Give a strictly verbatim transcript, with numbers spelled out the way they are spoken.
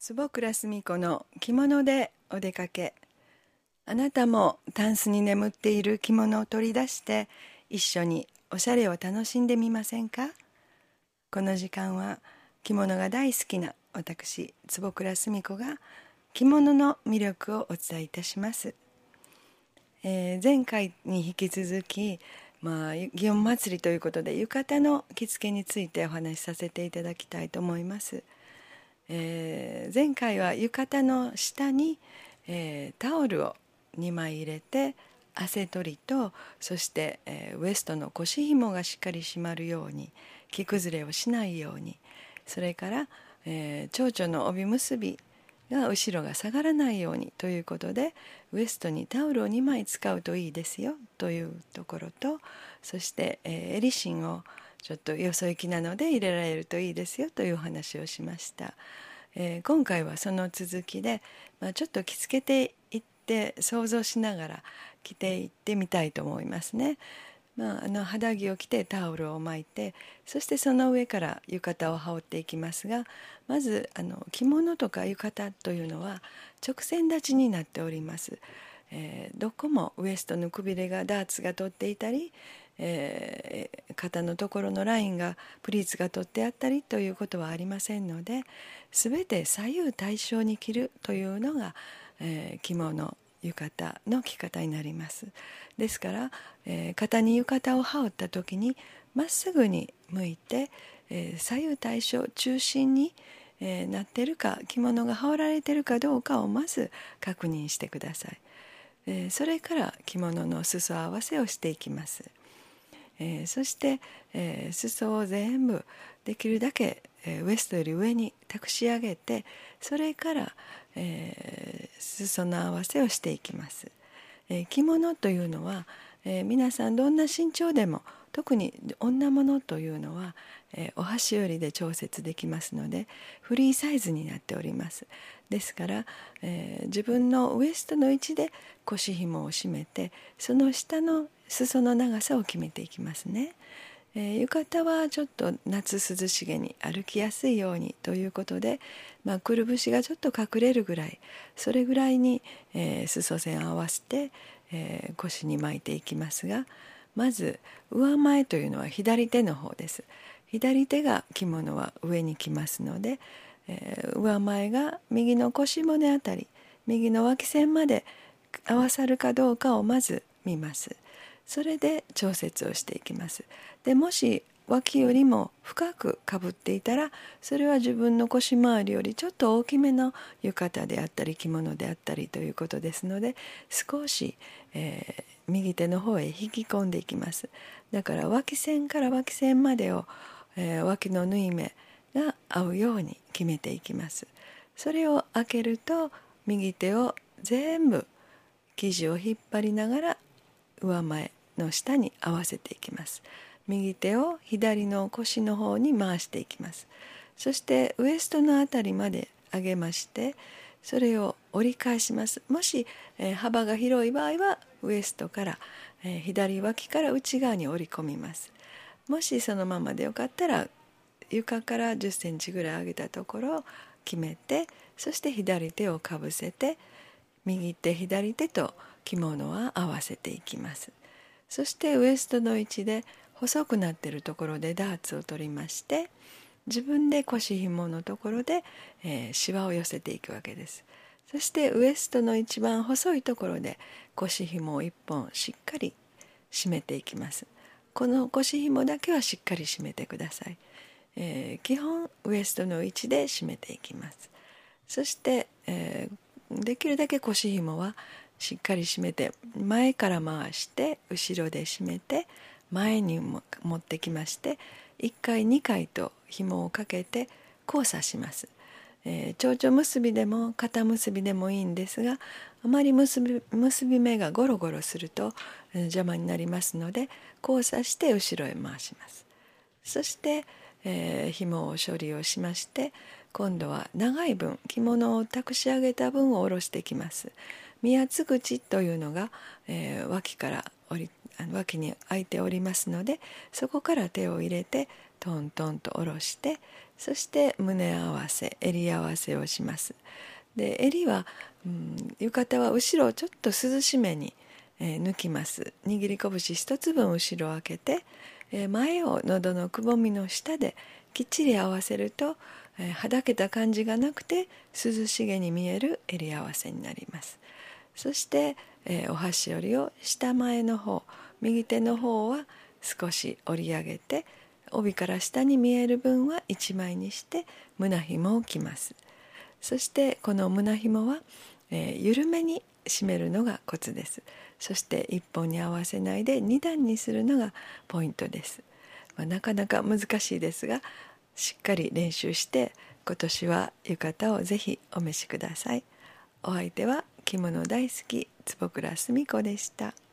坪倉澄子の着物でお出かけ。あなたもタンスに眠っている着物を取り出して一緒におしゃれを楽しんでみませんか。この時間は着物が大好きな私坪倉澄子が着物の魅力をお伝えいたします。えー、前回に引き続き、まあ、祇園祭りということで浴衣の着付けについてお話しさせていただきたいと思います。えー、前回は浴衣の下に、えー、タオルをにまい入れて汗取りとそして、えー、ウエストの腰紐がしっかり締まるように着崩れをしないように、それから、えー、蝶々の帯結びが後ろが下がらないようにということでウエストにタオルをにまい使うといいですよというところと、そして、えー、襟芯をちょっとよそ行きなので入れられるといいですよというお話をしました。えー、今回はその続きで、まあ、ちょっと着付けていって想像しながら着ていってみたいと思いますね。まあ、あの肌着を着てタオルを巻いて、そしてその上から浴衣を羽織っていきますが、まずあの着物とか浴衣というのは直線立ちになっております。えー、どこもウエストのくびれがダーツが取っていたり、えー、肩のところのラインがプリーツが取ってあったりということはありませんので、全て左右対称に着るというのが、えー、着物浴衣の着方になります。ですから、えー、肩に浴衣を羽織った時にまっすぐに向いて、えー、左右対称中心に、えー、なっているか、着物が羽織られているかどうかをまず確認してください。えー、それから着物の裾合わせをしていきます。えー、そして、えー、裾を全部できるだけ、えー、ウエストより上に託し上げて、それから、えー、裾の合わせをしていきます。えー、着物というのは、えー、皆さんどんな身長でも、特に女物というのは、えー、お箸折りで調節できますのでフリーサイズになっております。ですから、えー、自分のウエストの位置で腰紐を締めて、その下の裾の長さを決めていきますね。えー、浴衣はちょっと夏涼しげに歩きやすいようにということで、まあ、くるぶしがちょっと隠れるぐらい、それぐらいに、えー、裾線を合わせて、えー、腰に巻いていきますが、まず上前というのは左手の方です。左手が着物は上に来ますので、えー、上前が右の腰骨あたり、右の脇線まで合わさるかどうかをまず見ます。それで調節をしていきます。でもし脇よりも深くかぶっていたら、それは自分の腰回りよりちょっと大きめの浴衣であったり着物であったりということですので、少し、えー、右手の方へ引き込んでいきます。だから脇線から脇線までを、えー、脇の縫い目が合うように決めていきます。それを開けると右手を全部生地を引っ張りながら上前の下に合わせていきます。右手を左の腰の方に回していきます。そしてウエストのあたりまで上げまして、それを折り返します。もし、えー、幅が広い場合はウエストから、えー、左脇から内側に折り込みます。もしそのままでよかったら床からじゅっセンチぐらい上げたところを決めて、そして左手をかぶせて右手左手と着物は合わせていきます。そしてウエストの位置で細くなっているところでダーツを取りまして、自分で腰紐のところで、えー、シワを寄せていくわけです。そしてウエストの一番細いところで腰紐を一本しっかり締めていきます。この腰紐だけはしっかり締めてください。えー、基本ウエストの位置で締めていきます。そして、えー、できるだけ腰紐はしっかり締めて、前から回して後ろで締めて前にも持ってきまして、いっかいにかいと紐をかけて交差します。えー、蝶々結びでも肩結びでもいいんですが、あまり結び、結び目がゴロゴロすると、えー、邪魔になりますので交差して後ろへ回します。そして、えー、紐を処理をしまして、今度は長い分、着物を託し上げた分を下ろしてきます。宮津口というのが、えー、脇から折りあの脇に開いておりますので、そこから手を入れてトントンと下ろして、 そして胸合わせ、襟合わせをします。で襟は、うん、浴衣は後ろをちょっと涼しめに、えー、抜きます。握り拳一つ分後ろを開けて、えー、前を喉のくぼみの下できっちり合わせると、えー、はだけた感じがなくて涼しげに見える襟合わせになります。そして、えー、お箸折りを下前の方、右手の方は少し折り上げて、帯から下に見える分は一枚にして胸紐を着ます。そしてこの胸紐は、えー、緩めに締めるのがコツです。そして一本に合わせないで二段にするのがポイントです。まあ、なかなか難しいですが、しっかり練習して今年は浴衣をぜひお召しください。お相手は着物大好き坪倉澄子でした。